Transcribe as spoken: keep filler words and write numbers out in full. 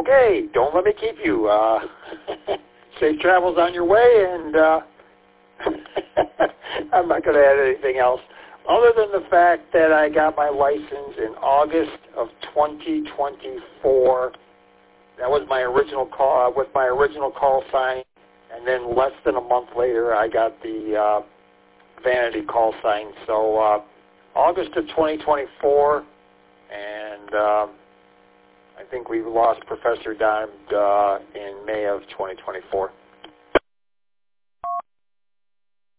Okay, don't let me keep you. Uh, safe travels on your way, and uh, I'm not going to add anything else other than the fact that I got my license in August of twenty twenty-four. That was my original call, uh, with my original call sign, and then less than a month later, I got the uh, vanity call sign. So uh, August of twenty twenty-four, and um, I think we lost Professor Dime uh, in May of twenty twenty-four.